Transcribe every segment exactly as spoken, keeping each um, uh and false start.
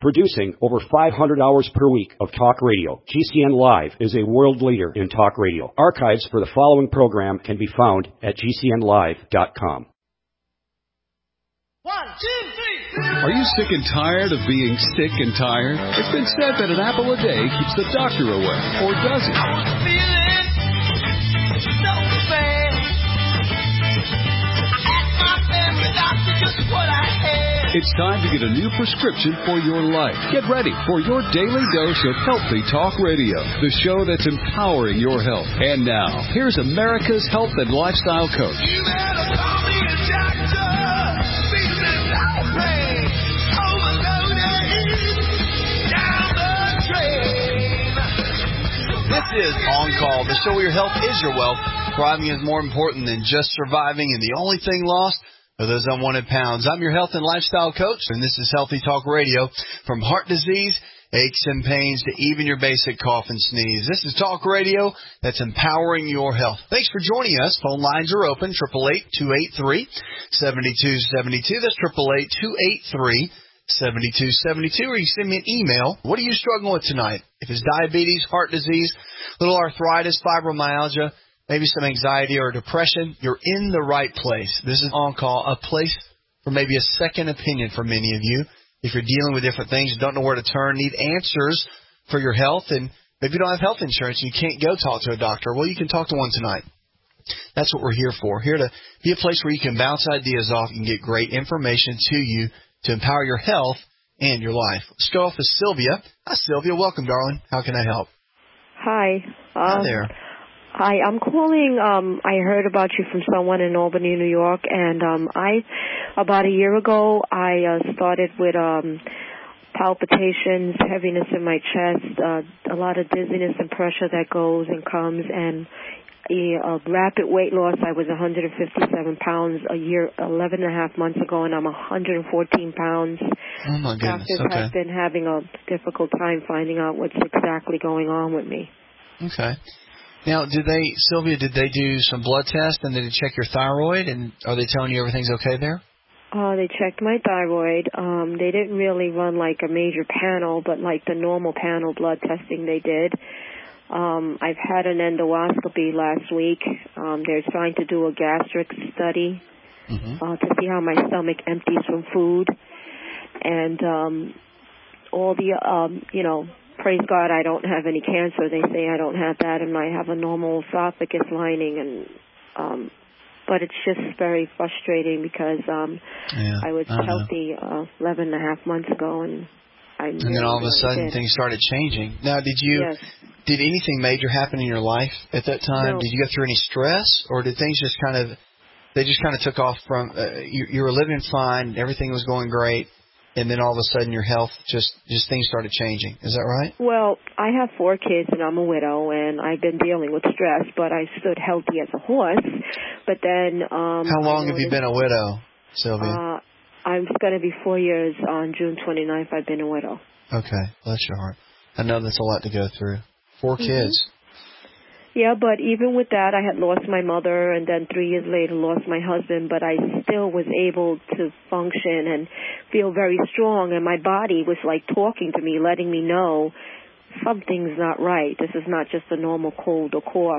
Producing over five hundred hours per week of talk radio, G C N Live is a world leader in talk radio. Archives for the following program can be found at G C N live dot com. One, two, three. Are you sick and tired of being sick and tired? It's been said that an apple a day keeps the doctor away, or does it? I was feeling so bad. I asked my family doctor just what I had. It's time to get a new prescription for your life. Get ready for your daily dose of Healthy Talk Radio, the show that's empowering your health. And now, here's America's health and lifestyle coach. You better call me a doctor. This is On Call, the show where your health is your wealth. Thriving is more important than just surviving, and the only thing lost are those unwanted pounds. I'm your health and lifestyle coach, and this is Healthy Talk Radio. From heart disease, aches and pains, to even your basic cough and sneeze. This is Talk Radio that's empowering your health. Thanks for joining us. Phone lines are open, eight eight eight, two eight three, seven two seven two. That's eight eight eight, two eight three, seven two seven two. Or you send me an email. What are you struggling with tonight? If it's diabetes, heart disease, little arthritis, fibromyalgia, maybe some anxiety or depression, you're in the right place. This is On Call, a place for maybe a second opinion for many of you. If you're dealing with different things, don't know where to turn, need answers for your health, and maybe you don't have health insurance and you can't go talk to a doctor, well, you can talk to one tonight. That's what we're here for, here to be a place where you can bounce ideas off and get great information to you to empower your health and your life. Let's go off with Sylvia. Hi, Sylvia. Welcome, darling. How can I help? Hi. Hi Um, there. Hi, I'm calling. Um, I heard about you from someone in Albany, New York, and um, I, about a year ago, I uh, started with um, palpitations, heaviness in my chest, uh, a lot of dizziness and pressure that goes and comes, and a, a rapid weight loss. I was one hundred fifty-seven pounds a year, eleven and a half months ago, and I'm one hundred fourteen pounds. Oh, my goodness. Doctors Okay. have been having a difficult time finding out what's exactly going on with me. Okay. Now, did they, Sylvia, did they do some blood tests and did they check your thyroid? And are they telling you everything's okay there? Uh, they checked my thyroid. Um, they didn't really run like a major panel, but like the normal panel blood testing they did. Um, I've had an endoscopy last week. Um, they're trying to do a gastric study Mm-hmm. uh, to see how my stomach empties from food. And um, all the, um, you know, praise God, I don't have any cancer. They say I don't have that, and I have a normal esophagus lining. And um, but it's just very frustrating because um, yeah, I was I know. healthy uh, eleven and a half months ago, and I And then all of a sudden did. things started changing. Now, did you Yes. did anything major happen in your life at that time? No. Did you go through any stress, or did things just kind of they just kind of took off from uh, you, you were living fine, everything was going great, and then all of a sudden your health just just things started changing? Is that right? Well, I have four kids and I'm a widow, and I've been dealing with stress, but I stood healthy as a horse. But then, um, How long I have you noticed, been a widow, Sylvia? Uh, I'm going to be four years on June twenty-ninth. I've been a widow. Okay, bless your heart. I know that's a lot to go through. Four Mhm. kids. Yeah, but even with that, I had lost my mother, and then three years later lost my husband, but I still was able to function and feel very strong, and my body was like talking to me, letting me know something's not right. This is not just a normal cold or cough.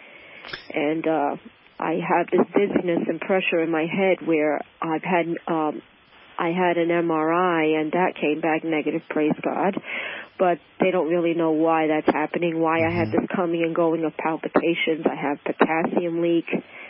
And uh, I have this dizziness and pressure in my head where I've had um, I had an M R I, and that came back negative, praise God. But they don't really know why that's happening, why I have this coming and going of palpitations. I have potassium leak.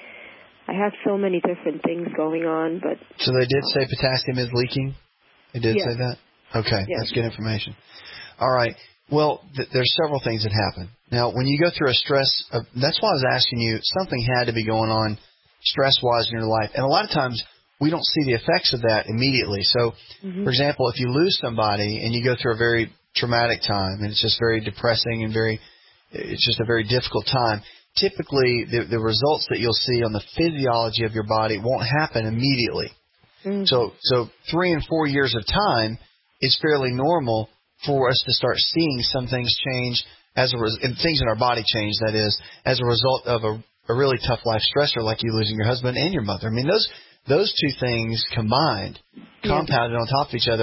I have so many different things going on. But So they did say potassium is leaking? They did Yes. say that? Okay, Yes. that's good information. All right. Well, th- there's several things that happen. Now, when you go through a stress, uh, that's why I was asking you, something had to be going on stress-wise in your life. And a lot of times, we don't see the effects of that immediately. So, Mhm. for example, if you lose somebody and you go through a very traumatic time, and it's just very depressing and very, it's just a very difficult time, typically the, the results that you'll see on the physiology of your body won't happen immediately. Mhm. So, so three and four years of time is fairly normal for us to start seeing some things change as a res- and things in our body change. That is, as a result of a, a really tough life stressor like you losing your husband and your mother. I mean, those those two things combined, Yeah. compounded on top of each other,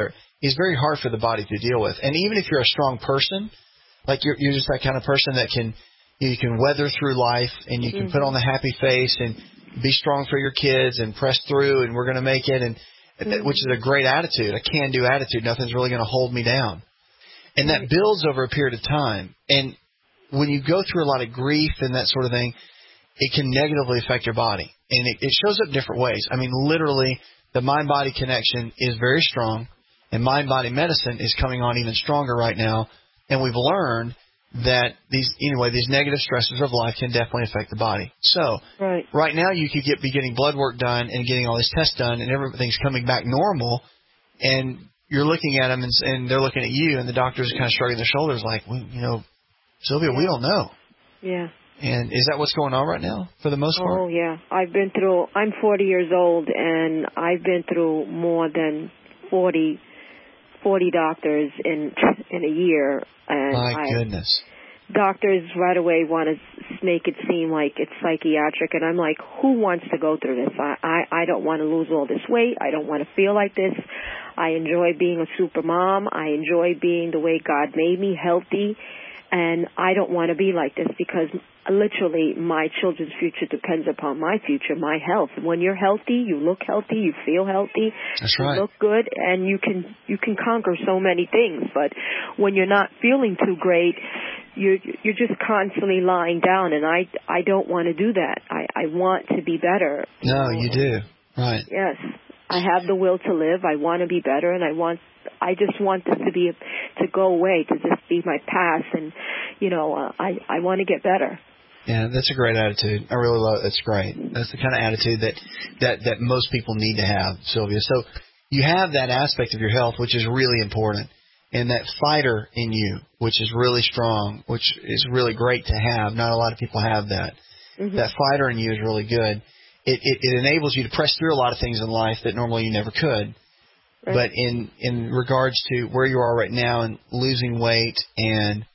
is very hard for the body to deal with. And even if you're a strong person, like you're, you're just that kind of person that can, you can weather through life and you can mm-hmm. put on the happy face and be strong for your kids and press through and we're going to make it, and mm-hmm. which is a great attitude, a can-do attitude. Nothing's really going to hold me down. And that builds over a period of time. And when you go through a lot of grief and that sort of thing, it can negatively affect your body. And it, it shows up different ways. I mean, literally, the mind-body connection is very strong, and mind-body medicine is coming on even stronger right now. And we've learned that these, anyway, these negative stressors of life can definitely affect the body. So right, right now you could get, be getting blood work done and getting all these tests done, and everything's coming back normal, and you're looking at them, and, and they're looking at you, and the doctors are kind of shrugging their shoulders like, well, you know, Sylvia, we don't know. Yeah. And is that what's going on right now for the most part? Oh, yeah. I've been through, I'm forty years old, and I've been through more than forty, forty doctors in in a year. And My I, goodness. Doctors right away want to make it seem like it's psychiatric, and I'm like, who wants to go through this? I, I, I don't want to lose all this weight. I don't want to feel like this. I enjoy being a super mom. I enjoy being the way God made me, healthy, and I don't want to be like this because literally my children's future depends upon my future, my health. When you're healthy, you look healthy, you feel healthy, That's you right. look good, and you can you can conquer so many things. But when you're not feeling too great, you're you're just constantly lying down, and I I don't want to do that. I I want to be better. No, know? you do. Right. Yes. I have the will to live. I want to be better, and I want. I just want this to be to go away, to just be my past, and you know, uh, I I want to get better. Yeah, that's a great attitude. I really love it. That's great. That's the kind of attitude that, that, that most people need to have, Sylvia. So you have that aspect of your health, which is really important, and that fighter in you, which is really strong, which is really great to have. Not a lot of people have that. Mm-hmm. That fighter in you is really good. It, it, it enables you to press through a lot of things in life that normally you never could. Right. But in, in regards to where you are right now and losing weight, and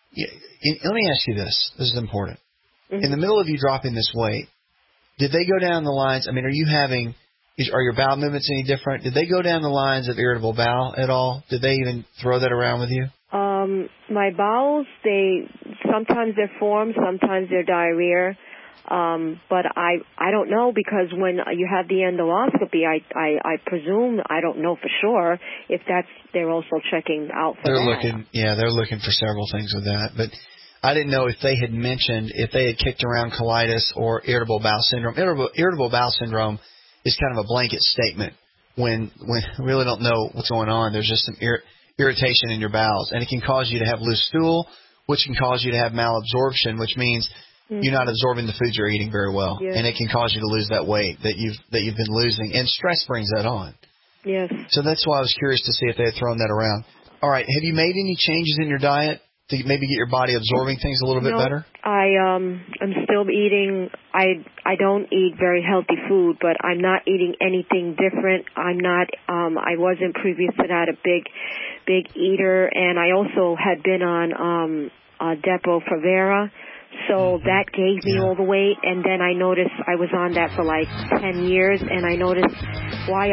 in, let me ask you this. This is important. Mm-hmm. In the middle of you dropping this weight, did they go down the lines? I mean, are you having, is, are your bowel movements any different? Did they go down the lines of irritable bowel at all? Did they even throw that around with you? Um, my bowels, they, sometimes they're formed, sometimes they're diarrhea. Um, but I, I don't know, because when you have the endoscopy, I, I, I presume, I don't know for sure if that's, they're also checking out for they're that. Looking, yeah, they're looking for several things with that. But I didn't know if they had mentioned, if they had kicked around colitis or irritable bowel syndrome. Irritable, irritable bowel syndrome is kind of a blanket statement when, when we really don't know what's going on. There's just some ir- irritation in your bowels, and it can cause you to have loose stool, which can cause you to have malabsorption, which means mm-hmm. you're not absorbing the food you're eating very well, yes. and it can cause you to lose that weight that you've that you've been losing, and stress brings that on. Yes. So that's why I was curious to see if they had thrown that around. All right, have you made any changes in your diet to maybe get your body absorbing things a little bit no, better? I um I'm still eating. I I don't eat very healthy food, but I'm not eating anything different. I'm not. Um, I wasn't previous to that a big, big eater, and I also had been on um uh, Depo-Provera. So mm-hmm. that gave me yeah. all the weight, and then I noticed I was on that for like ten years, and I noticed why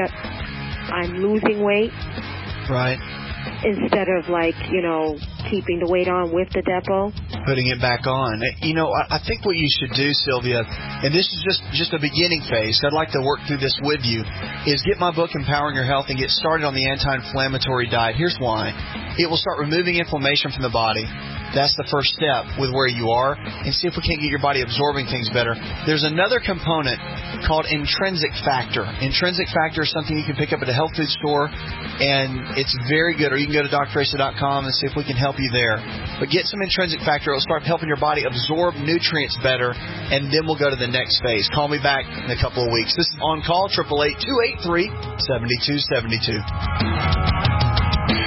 I'm losing weight. Right. Instead of, like, you know, keeping the weight on with the Depo. Putting it back on. You know, I think what you should do, Sylvia, and this is just, just a beginning phase, so I'd like to work through this with you, is get my book, Empowering Your Health, and get started on the anti-inflammatory diet. Here's why. It will start removing inflammation from the body. That's the first step with where you are, and see if we can't get your body absorbing things better. There's another component called intrinsic factor. Intrinsic factor is something you can pick up at a health food store, and it's very good. Or you can go to Dr Tracy dot com and see if we can help you there. But get some intrinsic factor. It'll start helping your body absorb nutrients better, and then we'll go to the next phase. Call me back in a couple of weeks. This is On Call, eight eight eight, two eight three, seven two seven two.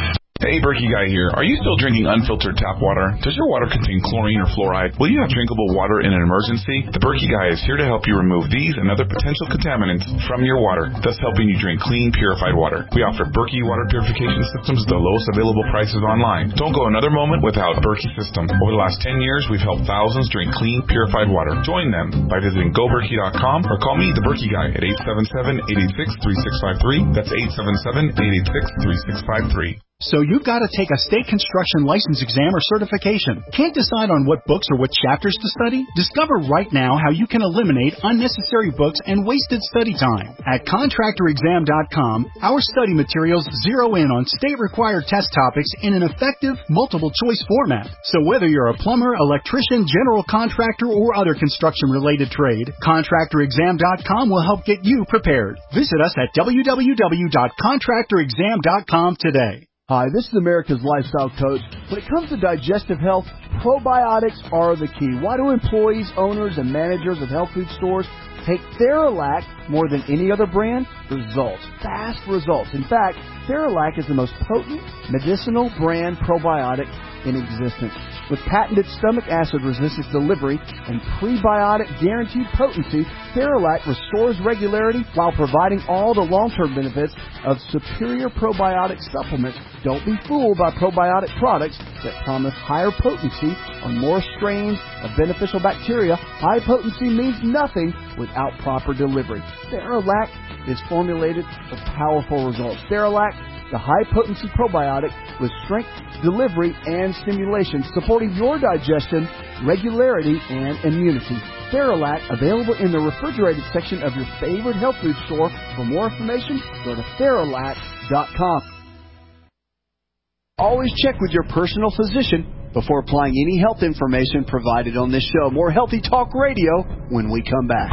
Hey, Berkey Guy here. Are you still drinking unfiltered tap water? Does your water contain chlorine or fluoride? Will you have drinkable water in an emergency? The Berkey Guy is here to help you remove these and other potential contaminants from your water, thus helping you drink clean, purified water. We offer Berkey water purification systems at the lowest available prices online. Don't go another moment without Berkey system. Over the last ten years, we've helped thousands drink clean, purified water. Join them by visiting go berkey dot com or call me, the Berkey Guy, at eight seven seven, eight eight six, three six five three. That's eight seven seven, eight eight six, three six five three. So you've got to take a state construction license exam or certification. Can't decide on what books or what chapters to study? Discover right now how you can eliminate unnecessary books and wasted study time. At contractor exam dot com, our study materials zero in on state-required test topics in an effective, multiple-choice format. So whether you're a plumber, electrician, general contractor, or other construction-related trade, contractor exam dot com will help get you prepared. Visit us at w w w dot contractor exam dot com today. Hi, this is America's Lifestyle Coach. When it comes to digestive health, probiotics are the key. Why do employees, owners, and managers of health food stores take Theralac more than any other brand? Results. Fast results. In fact, Theralac is the most potent medicinal brand probiotic in existence. With patented stomach acid resistance delivery and prebiotic guaranteed potency, Theralac restores regularity while providing all the long-term benefits of superior probiotic supplements. Don't be fooled by probiotic products that promise higher potency on more strains of beneficial bacteria. High potency means nothing without proper delivery. Theralac is formulated for powerful results. Theralac, the high-potency probiotic with strength, delivery, and stimulation, supporting your digestion, regularity, and immunity. Theralac, available in the refrigerated section of your favorite health food store. For more information, go to Theralac dot com. Always check with your personal physician before applying any health information provided on this show. More Healthy Talk Radio when we come back.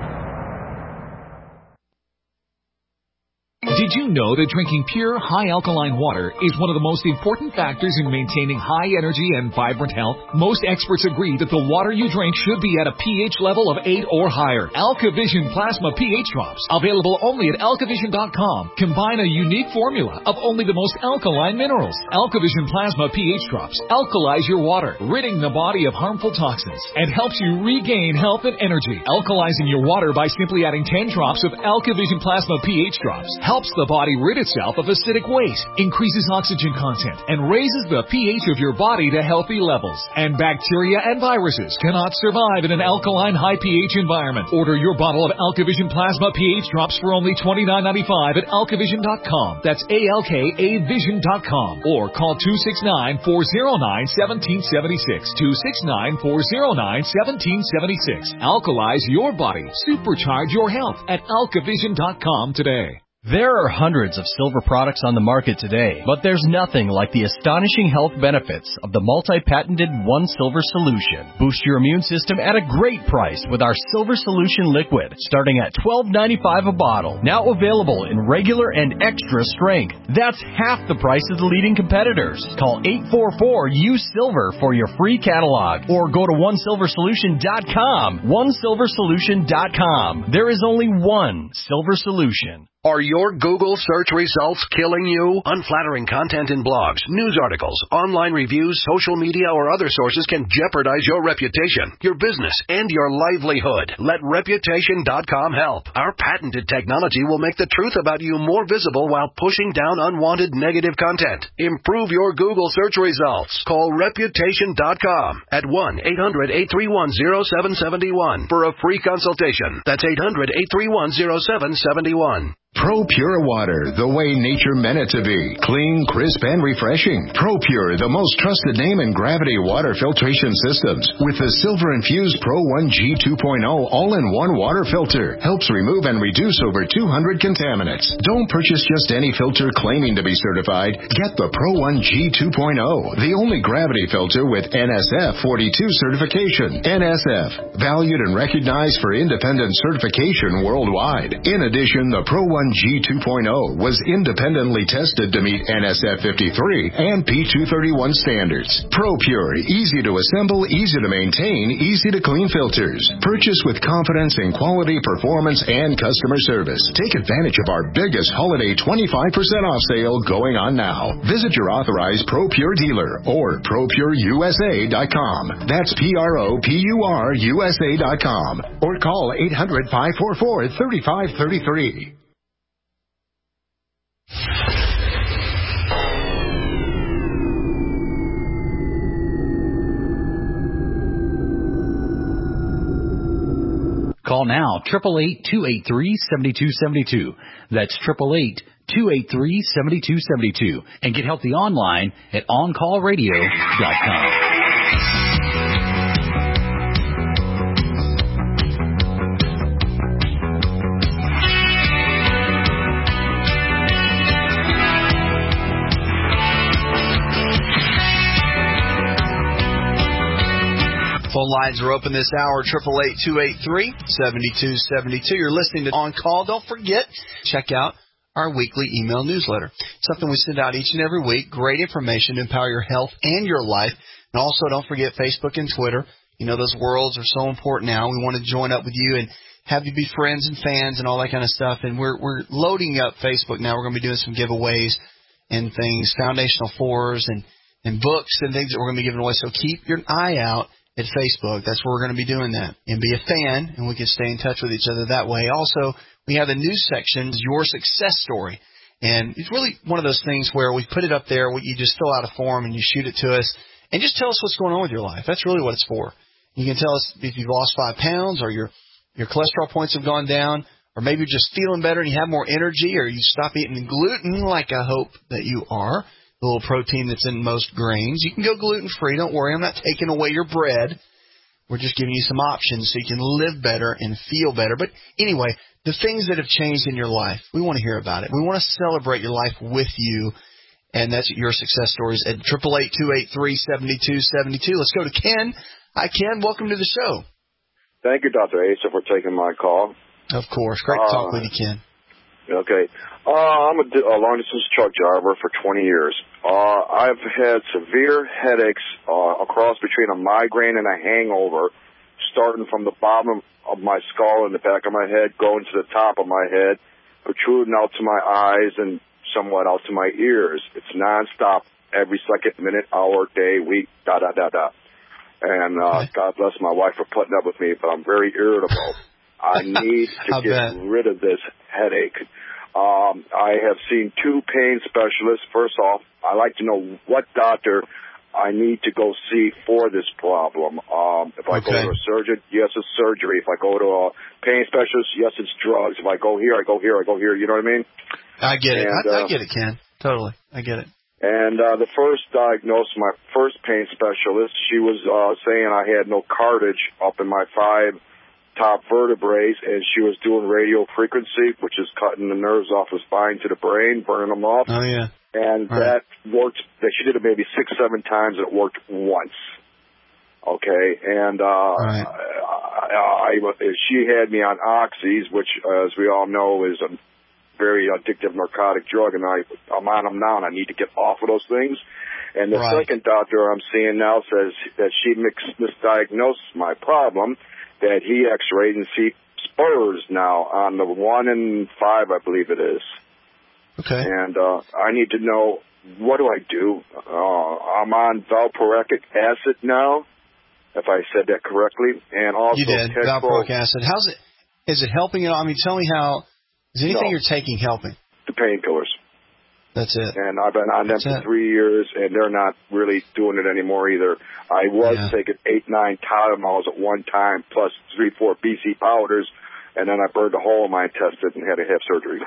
Did you know that drinking pure, high-alkaline water is one of the most important factors in maintaining high energy and vibrant health? Most experts agree that the water you drink should be at a pH level of eight or higher. AlkaVision Plasma pH Drops, available only at alkavision dot com, combine a unique formula of only the most alkaline minerals. AlkaVision Plasma pH Drops alkalize your water, ridding the body of harmful toxins, and helps you regain health and energy. Alkalizing your water by simply adding ten drops of AlkaVision Plasma pH Drops helps the body rid itself of acidic waste, increases oxygen content, and raises the pH of your body to healthy levels. And bacteria and viruses cannot survive in an alkaline high pH environment. Order your bottle of AlkaVision Plasma pH Drops for only twenty-nine ninety-five at alkavision dot com. That's A L K A vision dot com. Or call two six nine, four oh nine, one seven seven six. two six nine, four oh nine, one seven seven six. Alkalize your body. Supercharge your health at alkavision dot com today. There are hundreds of silver products on the market today, but there's nothing like the astonishing health benefits of the multi-patented One Silver Solution. Boost your immune system at a great price with our Silver Solution Liquid, starting at twelve ninety-five a bottle. Now available in regular and extra strength. That's half the price of the leading competitors. Call eight four four, U S I L V E R for your free catalog, or go to one silver solution dot com. one silver solution dot com. There is only one Silver Solution. Are your Google search results killing you? Unflattering content in blogs, news articles, online reviews, social media, or other sources can jeopardize your reputation, your business, and your livelihood. Let reputation dot com help. Our patented technology will make the truth about you more visible while pushing down unwanted negative content. Improve your Google search results. Call reputation dot com at one eight hundred, eight three one, zero seven seven one for a free consultation. That's eight hundred, eight three one, zero seven seven one. ProPure water, the way nature meant it to be. Clean, crisp, and refreshing. ProPure, the most trusted name in gravity water filtration systems. With the silver-infused Pro one G two point oh all-in-one water filter. Helps remove and reduce over two hundred contaminants. Don't purchase just any filter claiming to be certified. Get the Pro one G two point oh, the only gravity filter with N S F forty-two certification. N S F, valued and recognized for independent certification worldwide. In addition, the Pro one one G two point oh was independently tested to meet N S F fifty-three and P two thirty-one standards. ProPure, easy to assemble, easy to maintain, easy to clean filters. Purchase with confidence in quality, performance, and customer service. Take advantage of our biggest holiday twenty-five percent off sale going on now. Visit your authorized ProPure dealer or pro pure U S A dot com. That's P R O P U R U S A dot com. Or call eight hundred, five four four, three five three three. Call now, eight eight eight, two eight three, seven two seven two. That's eight eight eight, two eight three, seven two seven two. And get healthy online at on call radio dot com. Phone lines are open this hour, eight eight eight, two eight three, seven two seven two. You're listening to On Call. Don't forget, check out our weekly email newsletter. Something we send out each and every week. Great information to empower your health and your life. And also, don't forget Facebook and Twitter. You know, those worlds are so important now. We want to join up with you and have you be friends and fans and all that kind of stuff. And we're we're loading up Facebook now. We're going to be doing some giveaways and things, foundational fours and, and books and things that we're going to be giving away. So keep your eye out at Facebook. That's where we're going to be doing that. And be a fan, and we can stay in touch with each other that way. Also, we have a news section, Your Success Story. And it's really one of those things where we put it up there, you just fill out a form and you shoot it to us, and just tell us what's going on with your life. That's really what it's for. You can tell us if you've lost five pounds or your your cholesterol points have gone down, or maybe you're just feeling better and you have more energy, or you stop eating gluten like I hope that you are. The little protein that's in most grains. You can go gluten-free. Don't worry. I'm not taking away your bread. We're just giving you some options so you can live better and feel better. But anyway, the things that have changed in your life, we want to hear about it. We want to celebrate your life with you, and that's Your Success Stories at eight eight eight, two eight three, seven two seven two. Let's go to Ken. Hi, Ken. Welcome to the show. Thank you, Doctor Asa, for taking my call. Of course. Great to talk uh, with you, Ken. Okay. Uh, I'm a, a long-distance truck driver for twenty years. Uh, I've had severe headaches uh, across between a migraine and a hangover, starting from the bottom of my skull and the back of my head, going to the top of my head, protruding out to my eyes and somewhat out to my ears. It's nonstop, every second, minute, hour, day, week, da, da, da, da. And uh, God bless my wife for putting up with me, but I'm very irritable. I need to get bet. rid of this headache. Um, I have seen two pain specialists. First off, I like to know what doctor I need to go see for this problem. Um, if I okay. go to a surgeon, yes, it's surgery. If I go to a pain specialist, yes, it's drugs. If I go here, I go here, I go here. You know what I mean? I get and, it. I, uh, I get it, Ken. Totally. I get it. And uh, the first diagnosis, my first pain specialist, she was uh, saying I had no cartilage up in my five top vertebrae, and she was doing radio frequency, which is cutting the nerves off the spine to the brain, burning them off. Oh, yeah. And All that right. worked. That she did it maybe six, seven times, and it worked once. Okay, and uh, right. I, I, I, she had me on oxys, which, uh, as we all know, is a very addictive narcotic drug, and I, I'm on them now, and I need to get off of those things. And the right. second doctor I'm seeing now says that she mis- misdiagnosed my problem, that he x-rayed and see spurs now on the one and five, I believe it is. Okay. And uh, I need to know, what do I do? Uh, I'm on valproic acid now, if I said that correctly. And also you did, Tecro. valproic acid. How's it? Is it helping you? I mean, tell me how, is anything no. you're taking helping? The painkillers. That's it. And I've been on them That's for it. three years, and they're not really doing it anymore either. I was yeah. taking eight, nine Tylenols at one time, plus three, four B C powders, and then I burned a hole in my intestine and had to have surgery.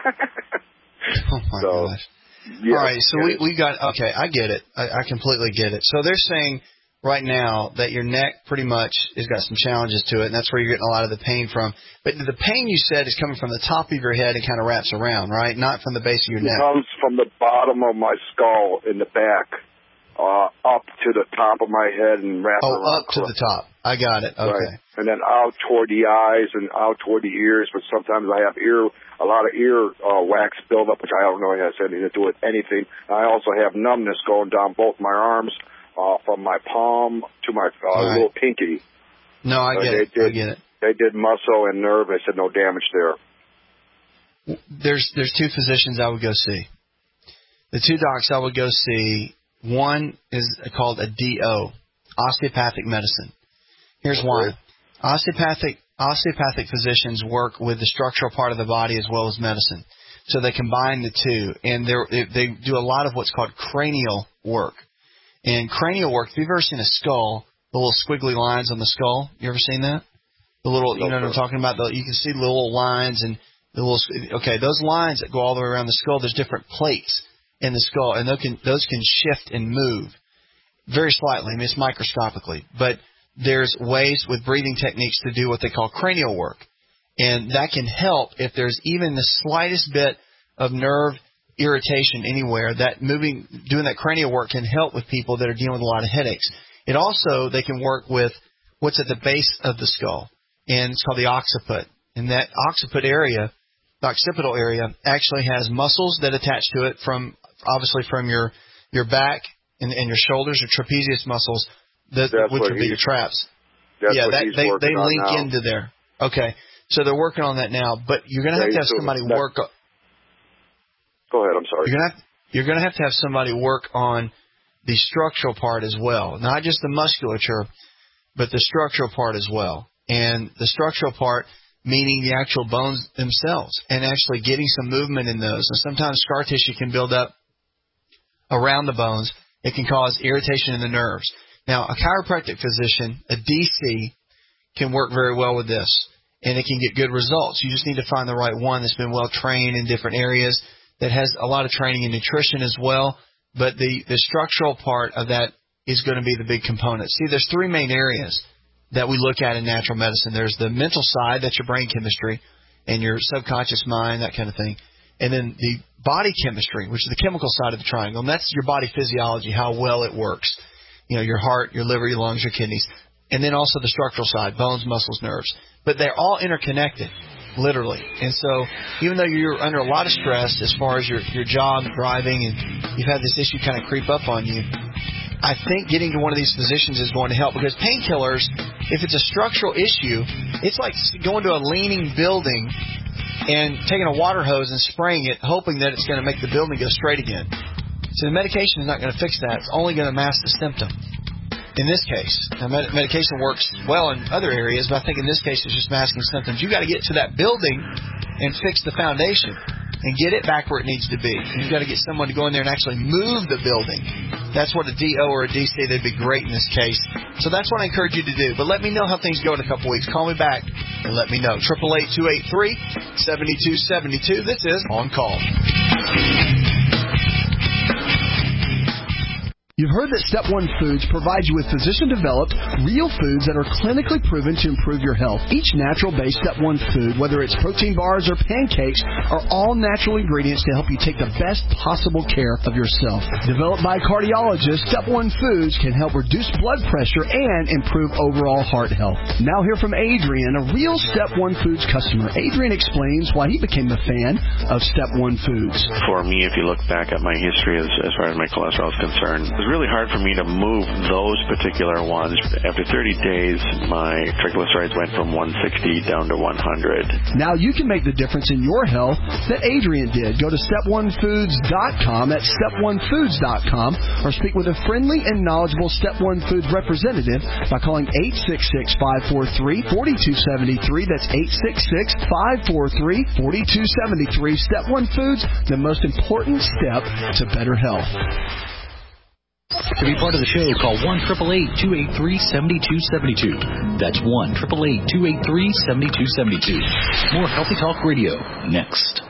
Oh, my so, gosh. Yes, All right, so we, we got, okay, I get it. I, I completely get it. So they're saying right now that your neck pretty much has got some challenges to it, and that's where you're getting a lot of the pain from. But the pain you said is coming from the top of your head and kind of wraps around, right? Not from the base of your it neck. It comes from the bottom of my skull in the back, uh, up to the top of my head and wrap Oh, around. up to the top. I got it. Okay. Right. And then out toward the eyes and out toward the ears, but sometimes I have ear, a lot of ear uh, wax buildup, which I don't know has anything to do with anything. I also have numbness going down both my arms, uh, from my palm to my uh, right. little pinky. No, I uh, get they it. Did, I get it. They did muscle and nerve. They said no damage there. There's there's two physicians I would go see. The two docs I would go see, one is called a D O, osteopathic medicine. Here's okay. why. Osteopathic osteopathic physicians work with the structural part of the body as well as medicine. So they combine the two, and they they do a lot of what's called cranial work. And cranial work, if you've ever seen a skull, the little squiggly lines on the skull, you ever seen that? The little, you know what I'm talking about? The, you can see the little lines and the little, okay, those lines that go all the way around the skull, there's different plates in the skull, and those can, those can shift and move very slightly. I mean, it's microscopically, but there's ways with breathing techniques to do what they call cranial work. And that can help if there's even the slightest bit of nerve irritation anywhere. That moving, doing that cranial work can help with people that are dealing with a lot of headaches. It also, they can work with what's at the base of the skull, and it's called the occiput. And that occiput area, the occipital area, actually has muscles that attach to it from, obviously from your, your back and, and your shoulders, your trapezius muscles, that, which would be your traps. That's yeah, what that, he's they, working they on link now. into there. Okay. So they're working on that now, but you're going to have Yeah, to have so somebody that, work on. Go ahead, I'm sorry. You're going to have, you're going to have to have somebody work on the structural part as well, not just the musculature, but the structural part as well. And the structural part meaning the actual bones themselves, and actually getting some movement in those. And sometimes scar tissue can build up around the bones. It can cause irritation in the nerves. Now, a chiropractic physician, a D C, can work very well with this, and it can get good results. You just need to find the right one that's been well trained in different areas, that has a lot of training in nutrition as well. But the, the structural part of that is going to be the big component. See, there's three main areas that we look at in natural medicine. There's the mental side, that's your brain chemistry and your subconscious mind, that kind of thing. And then the body chemistry, which is the chemical side of the triangle, and that's your body physiology, how well it works. You know, your heart, your liver, your lungs, your kidneys. And then also the structural side, bones, muscles, nerves. But they're all interconnected, literally. And so even though you're under a lot of stress as far as your, your job, driving, and you've had this issue kind of creep up on you, I think getting to one of these physicians is going to help, because painkillers, if it's a structural issue, it's like going to a leaning building and taking a water hose and spraying it, hoping that it's going to make the building go straight again. So the medication is not going to fix that. It's only going to mask the symptom. In this case, now med- medication works well in other areas, but I think in this case it's just masking symptoms. You've got to get to that building and fix the foundation and get it back where it needs to be. And you've got to get someone to go in there and actually move the building. That's what a D O or a D C, they'd be great in this case. So that's what I encourage you to do. But let me know how things go in a couple weeks. Call me back and let me know. eight eight eight, two eight three, seven two seven two. This is On Call. You've heard that Step One Foods provides you with physician-developed, real foods that are clinically proven to improve your health. Each natural-based Step One food, whether it's protein bars or pancakes, are all natural ingredients to help you take the best possible care of yourself. Developed by cardiologists, Step One Foods can help reduce blood pressure and improve overall heart health. Now hear from Adrian, a real Step One Foods customer. Adrian explains why he became a fan of Step One Foods. For me, if you look back at my history as, as far as my cholesterol is concerned, it was really hard for me to move those particular ones. After thirty days, my triglycerides went from one sixty down to one hundred. Now you can make the difference in your health that Adrian did. Go to step one foods dot com, that's step one foods dot com, or speak with a friendly and knowledgeable Step One Foods representative by calling eight six six, five four three, four two seven three. That's eight six six, five four three, four two seven three. Step One Foods, the most important step to better health. To be part of the show, call one eight eight eight, two eight three, seven two seven two. That's one eight eight eight, two eight three, seven two seven two. More Healthy Talk Radio next.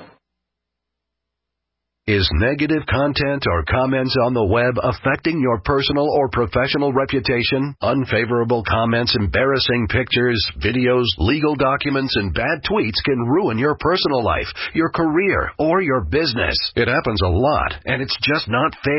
Is negative content or comments on the web affecting your personal or professional reputation? Unfavorable comments, embarrassing pictures, videos, legal documents, and bad tweets can ruin your personal life, your career, or your business. It happens a lot, and it's just not fair.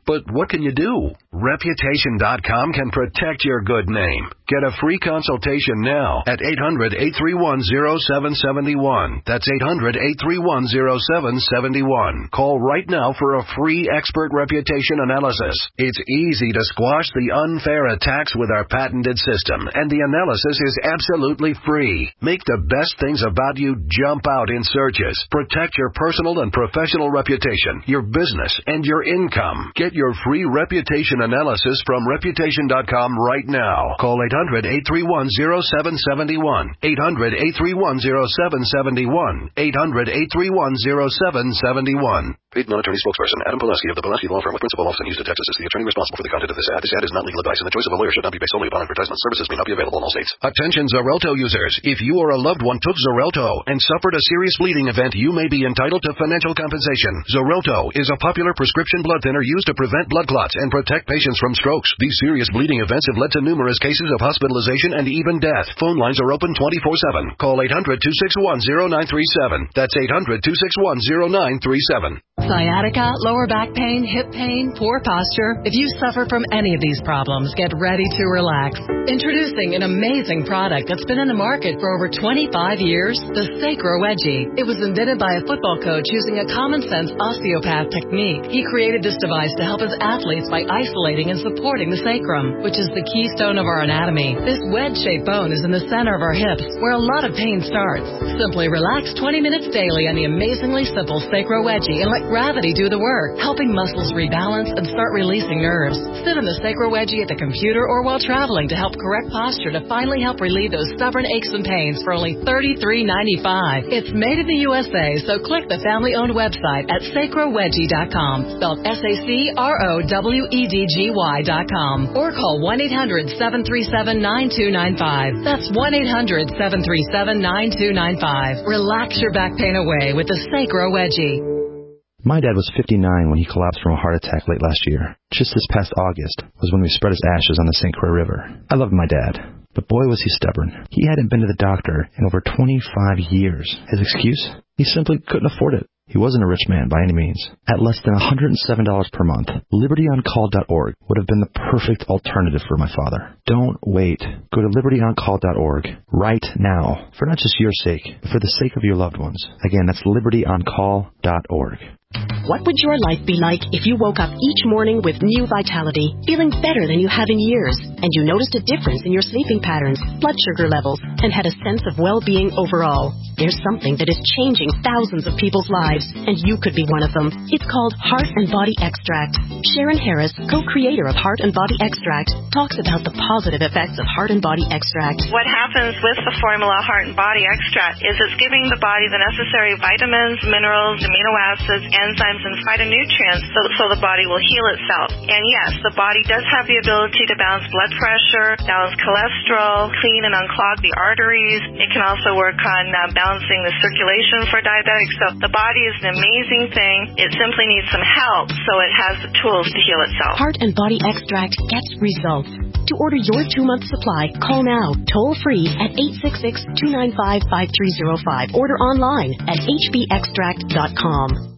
But what can you do? Reputation dot com can protect your good name. Get a free consultation now at eight hundred, eight three one, zero seven seven one. That's eight hundred, eight three one, zero seven seven one. Call right now for a free expert reputation analysis. It's easy to squash the unfair attacks with our patented system, and the analysis is absolutely free. Make the best things about you jump out in searches. Protect your personal and professional reputation, your business, and your income. Get your free reputation analysis from Reputation dot com right now. Call eight hundred, eight three one, zero seven seven one. eight hundred, eight three one, zero seven seven one. eight hundred, eight three one, zero seven seven one. Paid non-attorney spokesperson Adam Pulaski of the Pulaski Law Firm with principal office in Houston, Texas is the attorney responsible for the content of this ad. This ad is not legal advice, and the choice of a lawyer should not be based solely upon advertisement. Services may not be available in all states. Attention Xarelto users. If you or a loved one took Xarelto and suffered a serious bleeding event, you may be entitled to financial compensation. Xarelto is a popular prescription blood thinner used to prevent blood clots and protect patients from strokes. These serious bleeding events have led to numerous cases of hospitalization and even death. Phone lines are open twenty-four seven. Call eight hundred, two six one, zero nine three seven. That's eight hundred, two six one, zero nine three seven. Sciatica, lower back pain, hip pain, poor posture. If you suffer from any of these problems, get ready to relax. Introducing an amazing product that's been in the market for over twenty-five years, the Sacro Wedgie. It was invented by a football coach using a common-sense osteopath technique. He created this device to help his athletes by isolating and supporting the sacrum, which is the keystone of our anatomy. This wedge-shaped bone is in the center of our hips, where a lot of pain starts. Simply relax twenty minutes daily on the amazingly simple Sacro Wedgie and let gravity do the work, helping muscles rebalance and start releasing nerves. Sit in the Sacro Wedgie at the computer or while traveling to help correct posture to finally help relieve those stubborn aches and pains for only thirty-three ninety-five. It's made in the U S A, so click the family-owned website at sacro wedgie dot com, spelled S A C R O W E D G Y dot com, or call one eight hundred, seven three seven, nine two nine five. That's one eight hundred, seven three seven, nine two nine five. Relax your back pain away with the Sacro Wedgie. My dad was fifty-nine when he collapsed from a heart attack late last year. Just this past August was when we spread his ashes on the Saint Croix River. I loved my dad, but boy was he stubborn. He hadn't been to the doctor in over twenty-five years. His excuse? He simply couldn't afford it. He wasn't a rich man by any means. At less than one hundred seven dollars per month, liberty on call dot org would have been the perfect alternative for my father. Don't wait. Go to liberty on call dot org right now, for not just your sake, but for the sake of your loved ones. Again, that's liberty on call dot org. What would your life be like if you woke up each morning with new vitality, feeling better than you have in years, and you noticed a difference in your sleeping patterns, blood sugar levels, and had a sense of well-being overall? There's something that is changing thousands of people's lives, and you could be one of them. It's called Heart and Body Extract. Sharon Harris, co-creator of Heart and Body Extract, talks about the positive effects of Heart and Body Extract. What happens with the formula Heart and Body Extract is it's giving the body the necessary vitamins, minerals, amino acids, enzymes, and phytonutrients so, so the body will heal itself. And yes, the body does have the ability to balance blood pressure, balance cholesterol, clean and unclog the arteries. It can also work on uh, balancing the circulation for diabetics. So the body is an amazing thing. It simply needs some help so it has the tools to heal itself. Heart and Body Extract gets results. To order your two-month supply, call now, toll-free at eight six six, two nine five, five three zero five. Order online at h b extract dot com.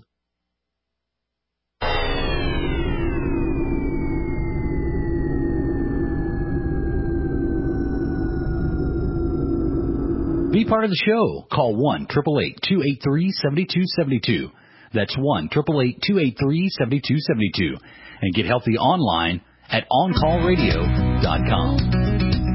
Be part of the show. Call one, eight eight eight, two eight three, seven two seven two. That's one, eight eight eight, two eight three, seven two seven two. And get healthy online at on call radio dot com.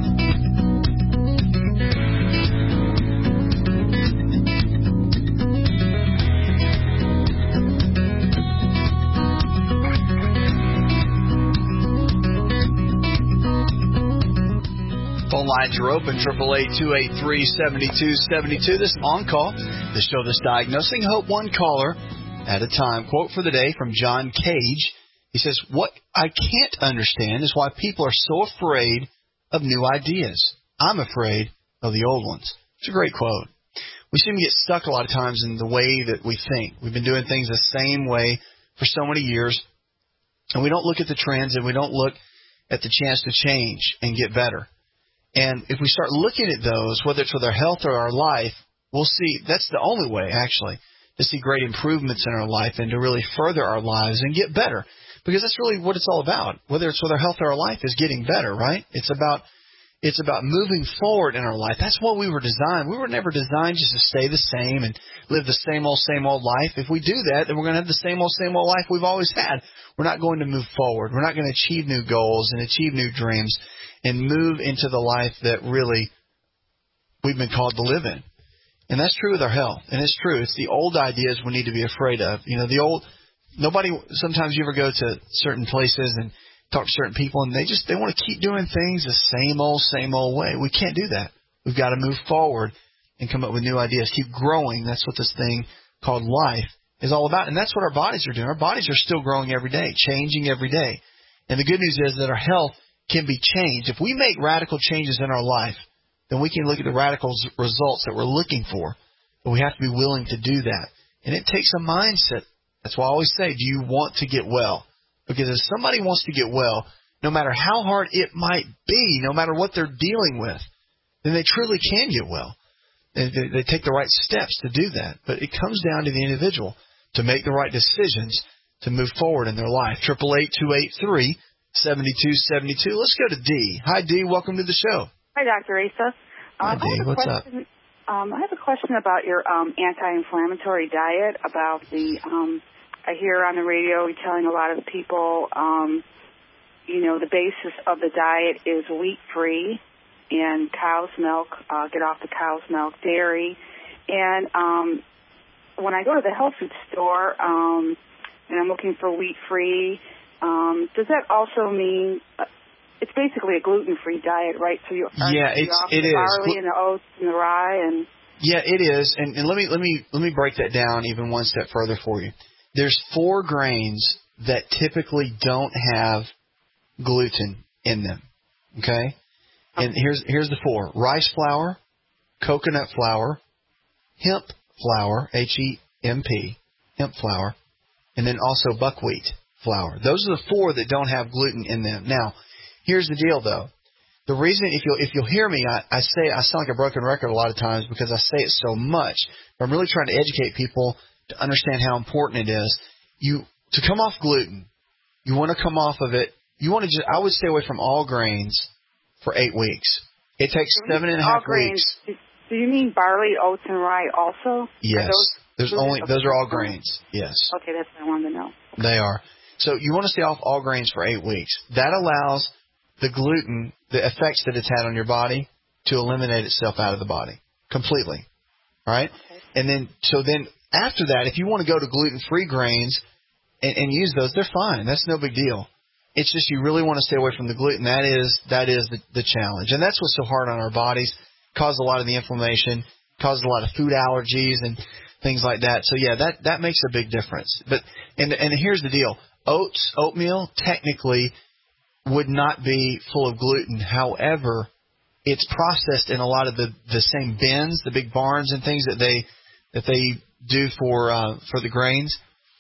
Phone lines are open, eight eight eight, two eight three, seven two seven two. This is On Call, the show that's diagnosing hope one caller at a time. Quote for the day from John Cage. He says, what I can't understand is why people are so afraid of new ideas. I'm afraid of the old ones. It's a great quote. We seem to get stuck a lot of times in the way that we think. We've been doing things the same way for so many years, and we don't look at the trends and we don't look at the chance to change and get better. And if we start looking at those, whether it's with our health or our life, we'll see that's the only way, actually, to see great improvements in our life and to really further our lives and get better. because that's really what it's all about. Whether it's with our health or our life is getting better, right? It's about it's about moving forward in our life. That's what we were designed. We were never designed just to stay the same and live the same old, same old life. If we do that, then we're going to have the same old, same old life we've always had. We're not going to move forward. We're not going to achieve new goals and achieve new dreams and move into the life that really we've been called to live in. And that's true with our health. And it's true. It's the old ideas we need to be afraid of. You know, the old, nobody, sometimes you ever go to certain places and talk to certain people and they just, they want to keep doing things the same old, same old way. We can't do that. We've got to move forward and come up with new ideas. Keep growing. That's what this thing called life is all about. And that's what our bodies are doing. Our bodies are still growing every day, changing every day. And the good news is that our health can be changed. If we make radical changes in our life, then we can look at the radical results that we're looking for. But we have to be willing to do that. And it takes a mindset. That's why I always say, do you want to get well? Because if somebody wants to get well, no matter how hard it might be, no matter what they're dealing with, then they truly can get well. They, they, they take the right steps to do that. But it comes down to the individual to make the right decisions to move forward in their life. eight eight eight, two eight three, seven two seven two. Let's go to D. Hi, D. Welcome to the show. Hi, Doctor Asa. Hi, um, D. What's question, up? Um, I have a question about your um, anti-inflammatory diet, about the, um, I hear on the radio you're telling a lot of people, um, you know, the basis of the diet is wheat-free and cow's milk, uh, get off the cow's milk, dairy. And um, when I go to the health food store um, and I'm looking for wheat-free, um, does that also mean uh, it's basically a gluten-free diet, right? So you are yeah, it's off it the is. barley and the oats and the rye and yeah, it is. And, and let me let me let me break that down even one step further for you. There's four grains that typically don't have gluten in them. Okay, and here's here's the four: rice flour, coconut flour, hemp flour, H E M P, hemp flour, and then also buckwheat flour. Those are the four that don't have gluten in them. Now, here's the deal, though. The reason, if you'll, if you'll hear me, I, I say I sound like a broken record a lot of times because I say it so much. But I'm really trying to educate people to understand how important it is. You to come off gluten, you want to come off of it. You want to just, I would stay away from all grains for eight weeks. It takes seven and a half weeks. Do you mean barley, oats, and rye also? Yes. Those There's only those are all grains. Yes. Okay, that's what I wanted to know. They are. So you want to stay off all grains for eight weeks. That allows the gluten, the effects that it's had on your body, to eliminate itself out of the body completely. All right? Okay. And then, so then after that, if you want to go to gluten-free grains and, and use those, they're fine. That's no big deal. It's just you really want to stay away from the gluten. That is that is the, the challenge. And that's what's so hard on our bodies. Causes a lot of the inflammation, causes a lot of food allergies and things like that. So, yeah, that, that makes a big difference. But and and here's the deal. Oats, oatmeal, technically would not be full of gluten. However, it's processed in a lot of the, the same bins, the big barns and things that they that they do for uh, for the grains.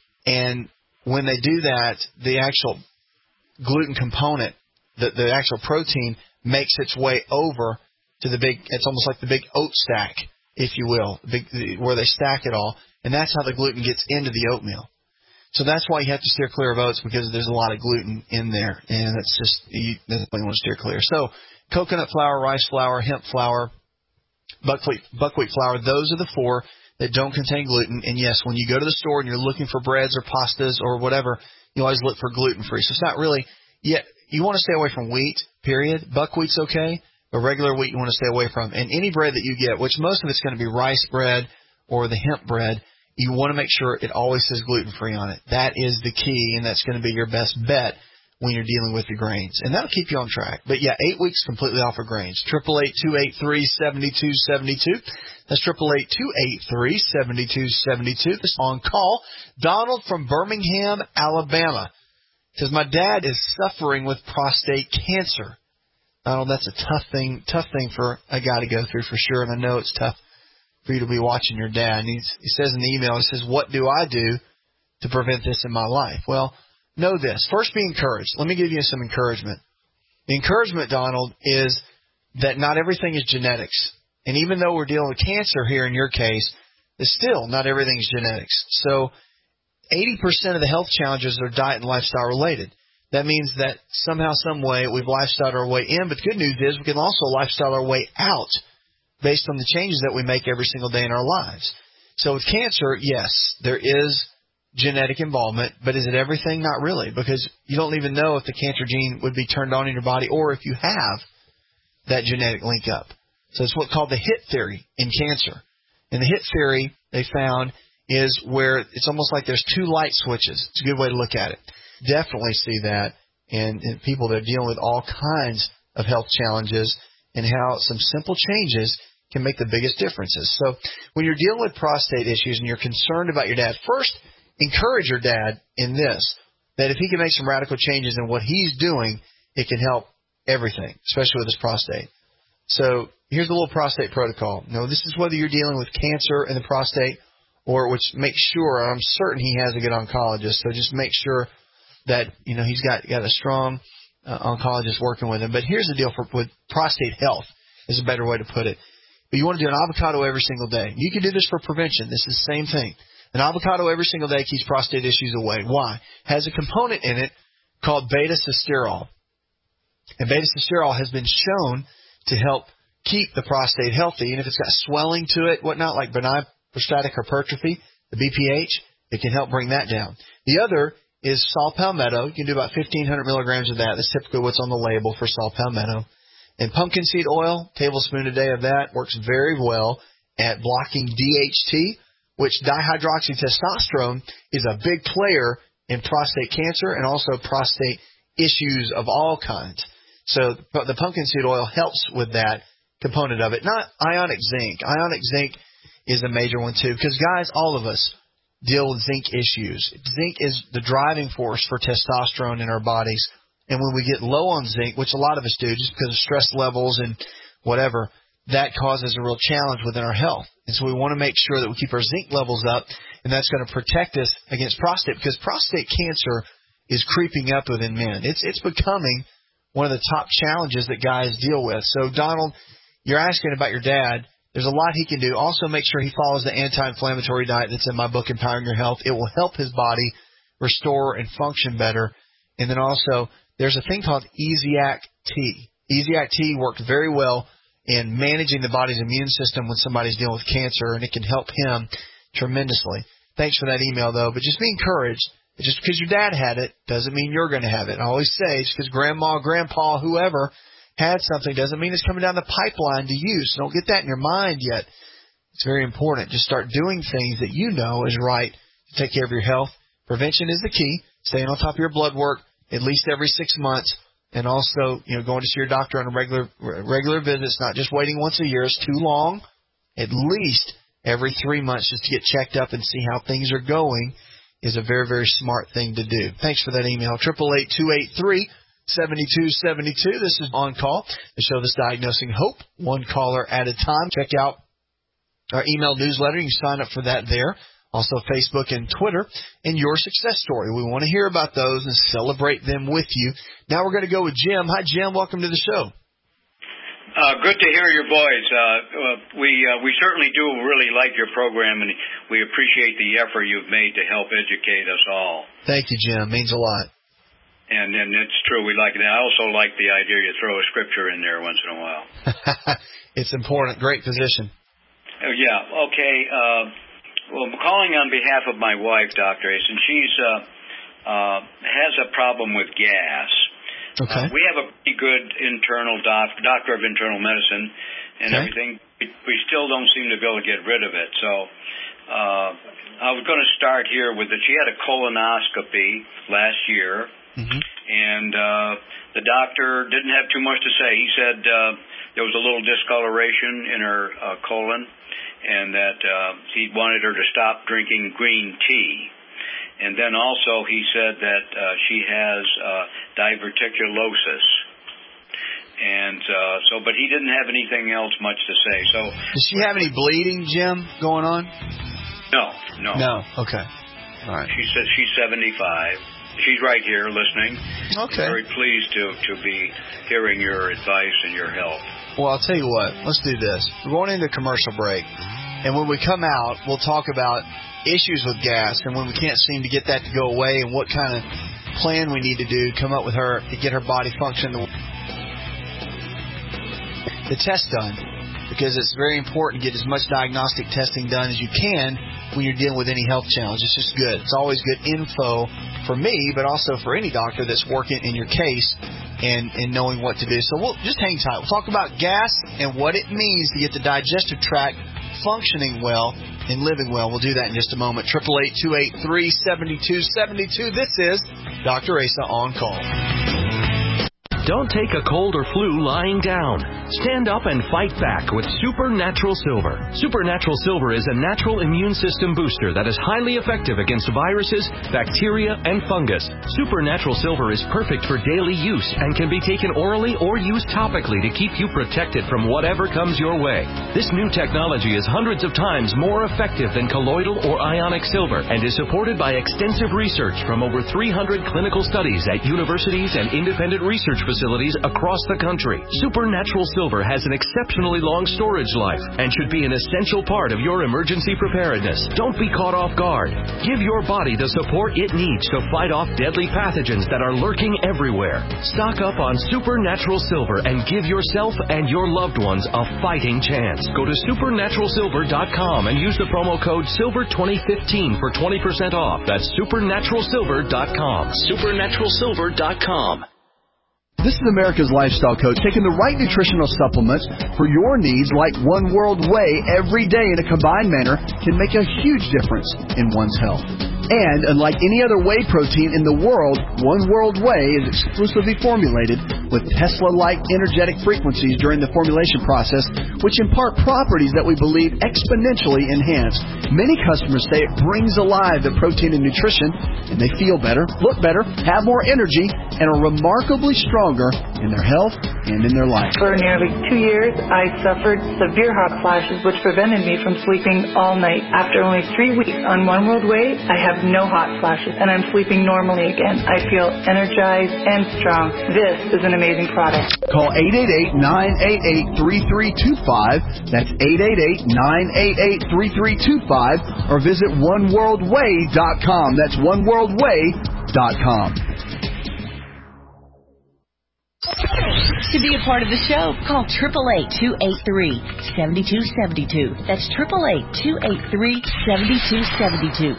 And when they do that, the actual gluten component, the, the actual protein, makes its way over to the big, it's almost like the big oat stack, if you will, big, where they stack it all. And that's how the gluten gets into the oatmeal. So that's why you have to steer clear of oats, because there's a lot of gluten in there. And that's just, you definitely want to steer clear. So coconut flour, rice flour, hemp flour, buckwheat, buckwheat flour, those are the four that don't contain gluten. And yes, when you go to the store and you're looking for breads or pastas or whatever, you always look for gluten-free. So it's not really, yeah, you want to stay away from wheat, period. Buckwheat's okay, but regular wheat you want to stay away from. And any bread that you get, which most of it's going to be rice bread or the hemp bread, you want to make sure it always says gluten-free on it. That is the key, and that's going to be your best bet when you're dealing with the grains. And that'll keep you on track. But, yeah, eight weeks completely off of grains. eight eight eight, two eight three, seven two seven two. That's eight eight eight, two eight three, seven two seven two. This on call. Donald from Birmingham, Alabama, says, my dad is suffering with prostate cancer. Donald, that's a tough thing, tough thing for a guy to go through for sure, and I know it's tough for you to be watching your dad. And he's, he says in the email, he says, what do I do to prevent this in my life? Well, know this. First, be encouraged. Let me give you some encouragement. The encouragement, Donald, is that not everything is genetics. And even though we're dealing with cancer here in your case, it's still not everything is genetics. So eighty percent of the health challenges are diet and lifestyle related. That means that somehow, some way, we've lifestyled our way in. But the good news is we can also lifestyle our way out based on the changes that we make every single day in our lives. So with cancer, yes, there is genetic involvement, but is it everything? Not really, because you don't even know if the cancer gene would be turned on in your body or if you have that genetic link up. So it's what's called the hit theory in cancer. And the hit theory, they found, is where it's almost like there's two light switches. It's a good way to look at it. Definitely see that in, in people that are dealing with all kinds of health challenges and how some simple changes can make the biggest differences. So when you're dealing with prostate issues and you're concerned about your dad, first, encourage your dad in this, that if he can make some radical changes in what he's doing, it can help everything, especially with his prostate. So here's a little prostate protocol. Now, this is whether you're dealing with cancer in the prostate or which make sure, I'm certain he has a good oncologist, so just make sure that, you know, he's got, got a strong uh, oncologist working with him. But here's the deal for with prostate health is a better way to put it. But you want to do an avocado every single day. You can do this for prevention. This is the same thing. An avocado every single day keeps prostate issues away. Why? It has a component in it called beta-sitosterol. And beta-sitosterol has been shown to help keep the prostate healthy. And if it's got swelling to it, whatnot, like benign prostatic hypertrophy, the B P H, it can help bring that down. The other is saw palmetto. You can do about fifteen hundred milligrams of that. That's typically what's on the label for saw palmetto. And pumpkin seed oil, tablespoon a day of that, works very well at blocking D H T, which dihydroxytestosterone is a big player in prostate cancer and also prostate issues of all kinds. So the pumpkin seed oil helps with that component of it. Not ionic zinc. Ionic zinc is a major one too, because guys, all of us deal with zinc issues. Zinc is the driving force for testosterone in our bodies. And when we get low on zinc, which a lot of us do just because of stress levels and whatever, that causes a real challenge within our health. And so we want to make sure that we keep our zinc levels up, and that's going to protect us against prostate, because prostate cancer is creeping up within men. It's it's becoming one of the top challenges that guys deal with. So, Donald, you're asking about your dad. There's a lot he can do. Also, make sure he follows the anti-inflammatory diet that's in my book, Empowering Your Health. It will help his body restore and function better. And then also, there's a thing called Easiac T. Easiac T works very well in managing the body's immune system when somebody's dealing with cancer, and it can help him tremendously. Thanks for that email, though. But just be encouraged. Just because your dad had it doesn't mean you're going to have it. I always say, just because grandma, grandpa, whoever had something doesn't mean it's coming down the pipeline to you. So don't get that in your mind yet. It's very important. Just start doing things that you know is right to take care of your health. Prevention is the key. Staying on top of your blood work at least every six months. And also, you know, going to see your doctor on a regular regular visits, not just waiting once a year. It's too long. At least every three months just to get checked up and see how things are going is a very, very smart thing to do. Thanks for that email. eight eight eight, two eight three, seven two seven two. This is On Call, the show that's diagnosing hope, one caller at a time. Check out our email newsletter. You can sign up for that there. Also Facebook and Twitter, and your success story. We want to hear about those and celebrate them with you. Now we're going to go with Jim. Hi, Jim. Welcome to the show. Uh, good to hear your voice. Uh, uh, we uh, we certainly do really like your program, and we appreciate the effort you've made to help educate us all. Thank you, Jim. It means a lot. And and it's true. We like that. I also like the idea you throw a scripture in there once in a while. It's important. Great position. Uh, yeah. Okay. Uh, well, I'm calling on behalf of my wife, Doctor Ace, and she's uh, uh, has a problem with gas. Okay. Uh, we have a pretty good internal doc, doctor of internal medicine and okay. everything. We, we still don't seem to be able to get rid of it. So uh, I was going to start here with that. She had a colonoscopy last year, mm-hmm. and uh, the doctor didn't have too much to say. He said uh, there was a little discoloration in her uh, colon, and that uh, he wanted her to stop drinking green tea. And then also he said that uh, she has uh, diverticulosis. And uh, so, but he didn't have anything else much to say. So, does she have any bleeding, Jim, going on? No, no. No, okay. All right. She says she's seventy-five. She's right here listening. Okay. I'm very pleased to, to be hearing your advice and your help. Well, I'll tell you what. Let's do this. We're going into a commercial break. And when we come out, we'll talk about issues with gas and when we can't seem to get that to go away and what kind of plan we need to do, come up with her to get her body function. The test done, because it's very important to get as much diagnostic testing done as you can when you're dealing with any health challenge. It's just good. It's always good info for me, but also for any doctor that's working in your case and, and knowing what to do. So we'll just hang tight. We'll talk about gas and what it means to get the digestive tract functioning well and living well. We'll do that in just a moment. eight eight eight, two eight three, seven two seven two. This is Doctor Asa on Call. Don't take a cold or flu lying down. Stand up and fight back with Supernatural Silver. Supernatural Silver is a natural immune system booster that is highly effective against viruses, bacteria, and fungus. Supernatural Silver is perfect for daily use and can be taken orally or used topically to keep you protected from whatever comes your way. This new technology is hundreds of times more effective than colloidal or ionic silver and is supported by extensive research from over three hundred clinical studies at universities and independent research facilities across the country. Supernatural Silver has an exceptionally long storage life and should be an essential part of your emergency preparedness. Don't be caught off guard. Give your body the support it needs to fight off deadly pathogens that are lurking everywhere. Stock up on Supernatural Silver and give yourself and your loved ones a fighting chance. Go to supernatural silver dot com and use the promo code silver twenty fifteen for twenty percent off. That's supernatural silver dot com. supernatural silver dot com. This is America's Lifestyle Coach, taking the right nutritional supplements for your needs like One World Whey every day in a combined manner can make a huge difference in one's health. And unlike any other whey protein in the world, One World Whey is exclusively formulated with Tesla-like energetic frequencies during the formulation process, which impart properties that we believe exponentially enhance. Many customers say it brings alive the protein and nutrition, and they feel better, look better, have more energy, and are remarkably stronger in their health and in their life. For nearly two years, I suffered severe hot flashes, which prevented me from sleeping all night. After only three weeks on One World Whey, I have no hot flashes, and I'm sleeping normally again. I feel energized and strong. This is an amazing product. Call eight eight eight, nine eight eight, three three two five. That's eight eight eight, nine eight eight, three three two five, or visit one world whey dot com. That's one world whey dot com. To be a part of the show, call eight eight eight, two eight three, seven two seven two. That's eight eight eight, two eight three, seven two seven two.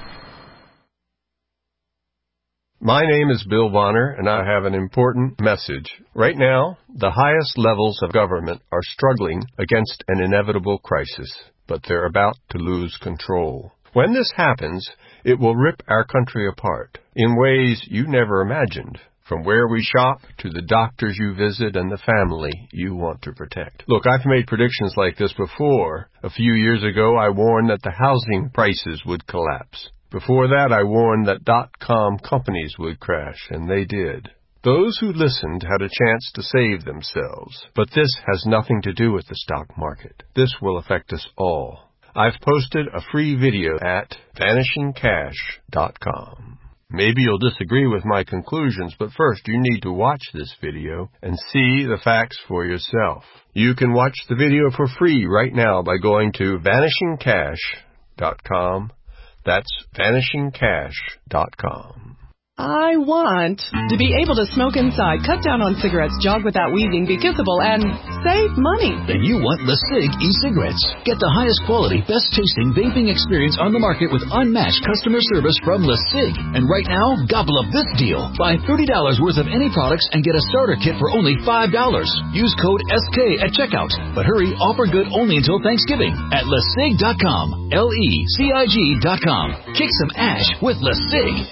My name is Bill Bonner, and I have an important message. Right now, the highest levels of government are struggling against an inevitable crisis, but they're about to lose control. When this happens, it will rip our country apart in ways you never imagined. From where we shop to the doctors you visit and the family you want to protect. Look, I've made predictions like this before. A few years ago, I warned that the housing prices would collapse. Before that, I warned that dot-com companies would crash, and they did. Those who listened had a chance to save themselves. But this has nothing to do with the stock market. This will affect us all. I've posted a free video at vanishing cash dot com. Maybe you'll disagree with my conclusions, but first you need to watch this video and see the facts for yourself. You can watch the video for free right now by going to vanishing cash dot com. That's vanishing cash dot com. I want to be able to smoke inside, cut down on cigarettes, jog without wheezing, be kissable, and save money. Then you want LeSig e-cigarettes. Get the highest quality, best tasting vaping experience on the market with unmatched customer service from LeSig. And right now, gobble up this deal. Buy thirty dollars worth of any products and get a starter kit for only five dollars. Use code S K at checkout. But hurry, offer good only until Thanksgiving at lesig dot com. L E C I G dot com. Kick some ash with LeSig.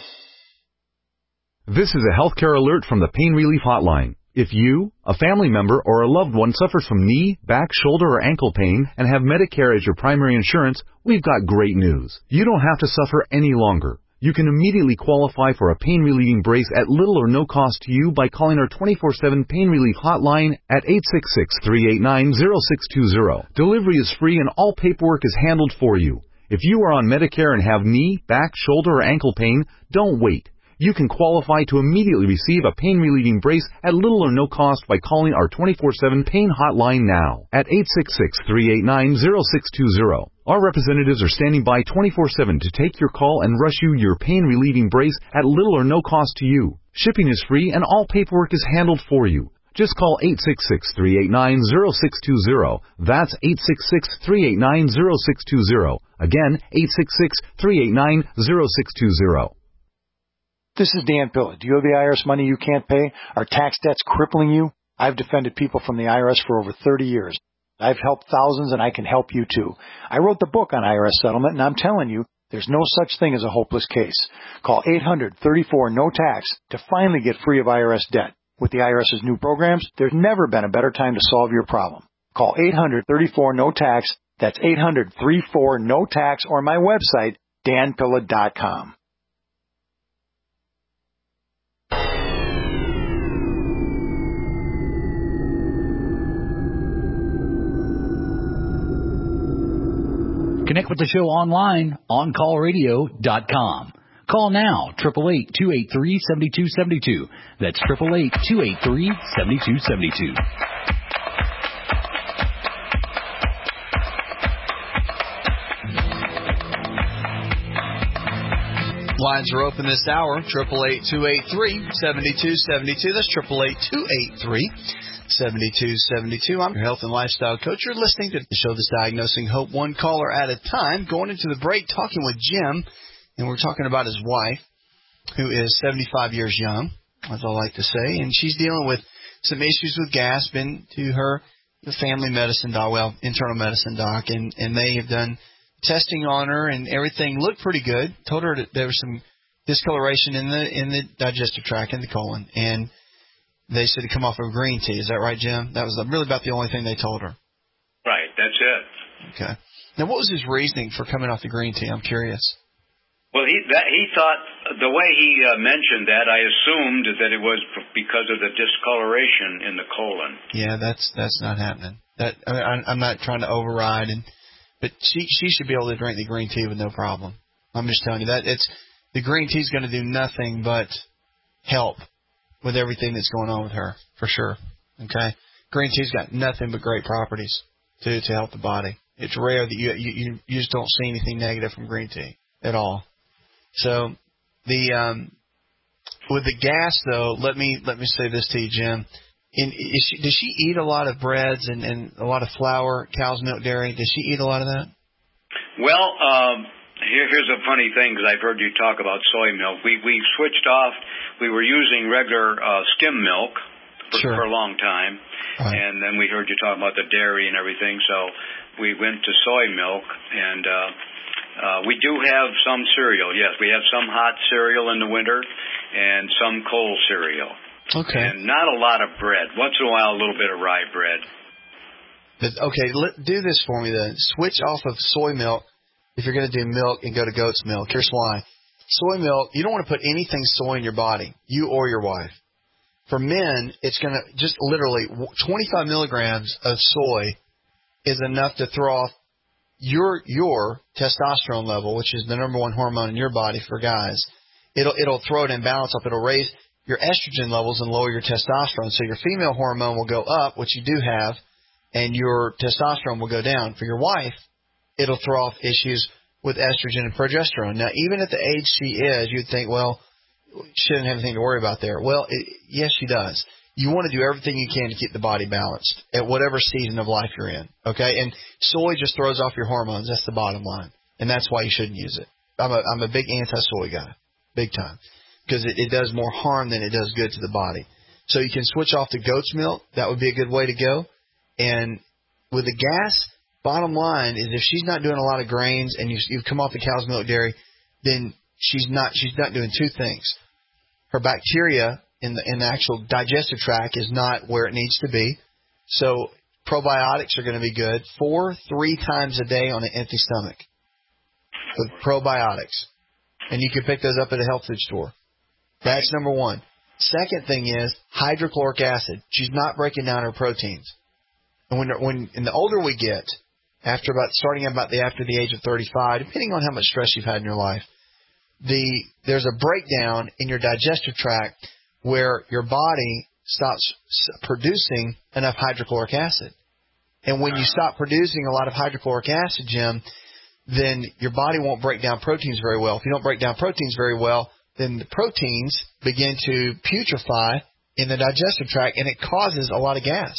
This is a healthcare alert from the Pain Relief Hotline. If you, a family member, or a loved one suffers from knee, back, shoulder, or ankle pain and have Medicare as your primary insurance, we've got great news. You don't have to suffer any longer. You can immediately qualify for a pain-relieving brace at little or no cost to you by calling our twenty-four seven Pain Relief Hotline at eight six six, three eight nine, zero six two zero. Delivery is free and all paperwork is handled for you. If you are on Medicare and have knee, back, shoulder, or ankle pain, don't wait. You can qualify to immediately receive a pain-relieving brace at little or no cost by calling our twenty-four seven Pain Hotline now at eight six six, three eight nine, zero six two zero. Our representatives are standing by twenty-four seven to take your call and rush you your pain-relieving brace at little or no cost to you. Shipping is free and all paperwork is handled for you. Just call eight six six, three eight nine, zero six two zero. That's eight six six, three eight nine, zero six two zero. Again, eight six six, three eight nine, zero six two zero. This is Dan Pilla. Do you have the I R S money you can't pay? Are tax debts crippling you? I've defended people from the I R S for over thirty years. I've helped thousands, and I can help you too. I wrote the book on I R S settlement, and I'm telling you, there's no such thing as a hopeless case. Call eight hundred, thirty-four, no tax to finally get free of I R S debt. With the IRS's new programs, there's never been a better time to solve your problem. Call eight hundred, thirty-four, no tax. That's eight hundred, thirty-four, no tax, or my website, dan pilla dot com. Connect with the show online, on call radio dot com. Call now, eight eight eight, two eight three, seven two seven two. That's eight eight eight, two eight three, seven two seven two. Lines are open this hour, eight eight eight, two eight three, seven two seven two. That's eight eight eight, two eight three, seven two seven two. I'm your health and lifestyle coach. You're listening to the show that's diagnosing hope one caller at a time. Going into the break, talking with Jim, and we're talking about his wife, who is seventy-five years young, as I like to say, and she's dealing with some issues with gas. Been to her the family medicine doc, well, internal medicine doc, and, and they have done testing on her, and everything looked pretty good. Told her that there was some discoloration in the in the digestive tract, in the colon, and they said to come off of green tea. Is that right, Jim? That was really about the only thing they told her. Right, that's it. Okay. Now, what was his reasoning for coming off the green tea? I'm curious. Well, he that, he thought, the way he uh, mentioned that, I assumed that it was because of the discoloration in the colon. Yeah, that's that's not happening. That I mean, I'm not trying to override, and but she she should be able to drink the green tea with no problem. I'm just telling you that it's the green tea is going to do nothing but help with everything that's going on with her, for sure. Okay, green tea's got nothing but great properties to to help the body. It's rare that you you you just don't see anything negative from green tea at all. So the um, with the gas though, let me let me say this to you, Jim. In, is she, does she eat a lot of breads and, and a lot of flour, cow's milk, dairy? Does she eat a lot of that? Well, um, here, here's a funny thing, because I've heard you talk about soy milk. We we switched off. We were using regular uh, skim milk for, sure. for a long time, right. And then we heard you talk about the dairy and everything. So we went to soy milk, and uh, uh, we do have some cereal. Yes, we have some hot cereal in the winter, and some cold cereal. Okay. And not a lot of bread. Once in a while, a little bit of rye bread. But, okay, let, do this for me then. Switch off of soy milk if you're going to do milk and go to goat's milk. Here's why. Soy milk, you don't want to put anything soy in your body, you or your wife. For men, it's going to just literally twenty-five milligrams of soy is enough to throw off your your testosterone level, which is the number one hormone in your body for guys. It'll it'll throw it in balance up. It'll raise your estrogen levels and lower your testosterone. So your female hormone will go up, which you do have, and your testosterone will go down. For your wife, it'll throw off issues with estrogen and progesterone. Now, even at the age she is, you'd think, well, she doesn't have anything to worry about there. Well, it, yes, she does. You want to do everything you can to keep the body balanced at whatever season of life you're in, okay? And soy just throws off your hormones. That's the bottom line, and that's why you shouldn't use it. I'm a, I'm a big anti-soy guy, big time. Because it, it does more harm than it does good to the body. So you can switch off to goat's milk. That would be a good way to go. And with the gas, bottom line is if she's not doing a lot of grains and you, you've come off the cow's milk dairy, then she's not she's not doing two things. Her bacteria in the in the actual digestive tract is not where it needs to be. So probiotics are going to be good. Four, three times a day on an empty stomach with probiotics. And you can pick those up at a health food store. That's number one. Second thing is hydrochloric acid. She's not breaking down her proteins. And when, when, and the older we get, after about starting about the after the age of thirty-five, depending on how much stress you've had in your life, the there's a breakdown in your digestive tract where your body stops producing enough hydrochloric acid. And when you stop producing a lot of hydrochloric acid, Jim, then your body won't break down proteins very well. If you don't break down proteins very well, then the proteins begin to putrefy in the digestive tract, and it causes a lot of gas.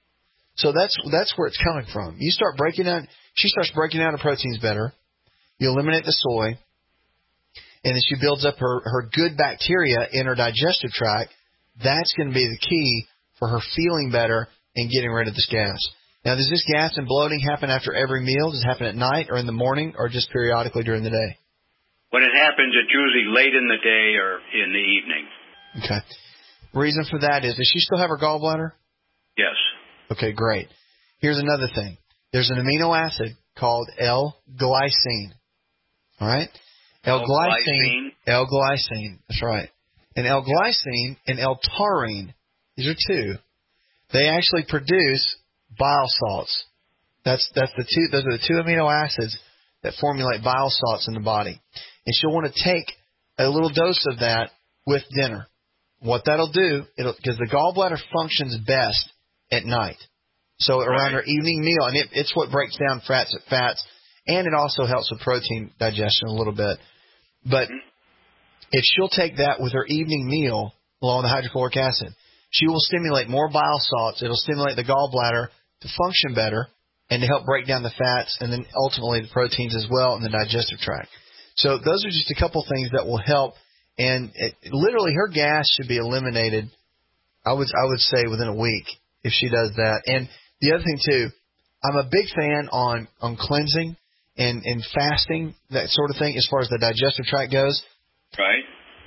So that's that's where it's coming from. You start breaking down, she starts breaking down her proteins better. You eliminate the soy, and then she builds up her, her good bacteria in her digestive tract. That's going to be the key for her feeling better and getting rid of this gas. Now, does this gas and bloating happen after every meal? Does it happen at night or in the morning or just periodically during the day? When it happens, it's usually late in the day or in the evening. Okay. Reason for that is, does she still have her gallbladder? Yes. Okay, great. Here's another thing. There's an amino acid called L-glycine. All right? L-glycine. L-glycine. That's right. And L-glycine and L-taurine, these are two. They actually produce bile salts. That's that's the two. Those are the two amino acids that formulate bile salts in the body. And she'll want to take a little dose of that with dinner. What that'll do, it'll because the gallbladder functions best at night. So around her evening meal, and it, it's what breaks down fats at fats, and it also helps with protein digestion a little bit. But if she'll take that with her evening meal along with the hydrochloric acid, she will stimulate more bile salts. It'll stimulate the gallbladder to function better and to help break down the fats and then ultimately the proteins as well in the digestive tract. So those are just a couple things that will help. And it, literally her gas should be eliminated, I would I would say, within a week if she does that. And the other thing, too, I'm a big fan on, on cleansing and, and fasting, that sort of thing, as far as the digestive tract goes. Right.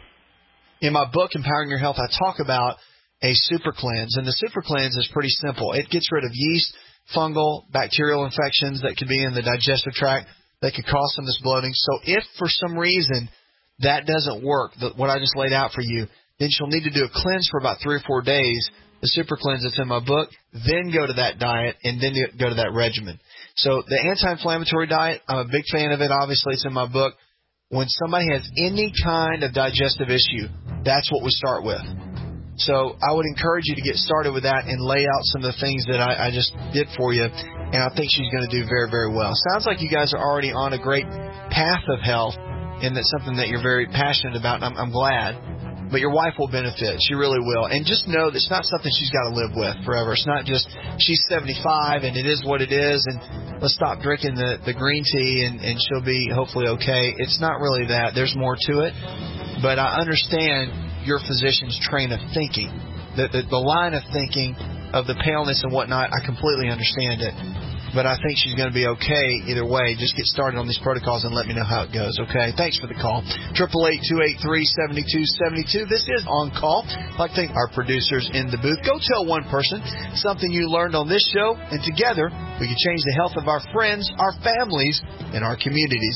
In my book, Empowering Your Health, I talk about a super cleanse. And the super cleanse is pretty simple. It gets rid of yeast, fungal, bacterial infections that could be in the digestive tract that could cause some of this bloating. So if for some reason that doesn't work, the, what I just laid out for you, then she'll need to do a cleanse for about three or four days, the super cleanse that's in my book, then go to that diet, and then go to that regimen. So the anti-inflammatory diet, I'm a big fan of it. Obviously, it's in my book. When somebody has any kind of digestive issue, that's what we start with. So I would encourage you to get started with that and lay out some of the things that I, I just did for you, and I think she's going to do very, very well. Sounds like you guys are already on a great path of health, and that's something that you're very passionate about, and I'm, I'm glad. But your wife will benefit. She really will. And just know that it's not something she's got to live with forever. It's not just she's seventy-five and it is what it is, and let's stop drinking the, the green tea and, and she'll be hopefully okay. It's not really that. There's more to it. But I understand your physician's train of thinking, the, the, the line of thinking of the paleness and whatnot. I completely understand it. But I think she's going to be okay either way. Just get started on these protocols and let me know how it goes, okay? Thanks for the call. eight eight eight, two eight three, seven two seven two. This is On Call. I'd like to thank our producers in the booth. Go tell one person something you learned on this show, and together we can change the health of our friends, our families, and our communities.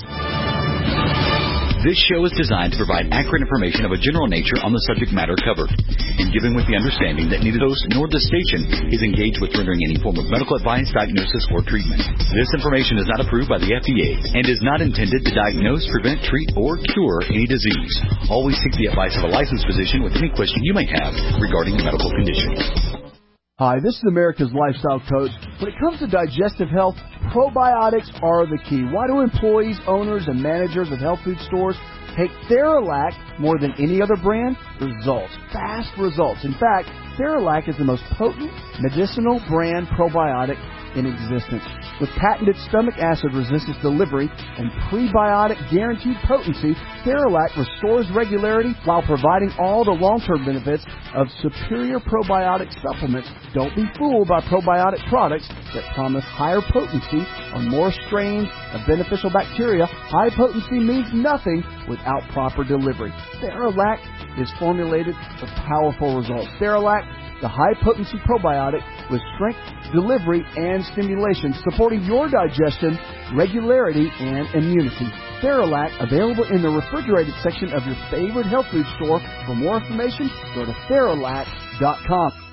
This show is designed to provide accurate information of a general nature on the subject matter covered, and given with the understanding that neither host nor the station is engaged with rendering any form of medical advice, diagnosis, or treatment. This information is not approved by the F D A and is not intended to diagnose, prevent, treat, or cure any disease. Always seek the advice of a licensed physician with any question you may have regarding a medical condition. Hi, this is America's Lifestyle Coach. When it comes to digestive health, probiotics are the key. Why do employees, owners, and managers of health food stores take Theralac more than any other brand? Results. Fast results. In fact, Theralac is the most potent medicinal brand probiotic in existence. With patented stomach acid resistance delivery and prebiotic guaranteed potency, Theralac restores regularity while providing all the long-term benefits of superior probiotic supplements. Don't be fooled by probiotic products that promise higher potency on more strains of beneficial bacteria. High potency means nothing without proper delivery. Theralac is formulated for powerful results. Theralac, the high-potency probiotic with strength, delivery, and stimulation, supporting your digestion, regularity, and immunity. Theralac, available in the refrigerated section of your favorite health food store. For more information, go to Theralac dot com.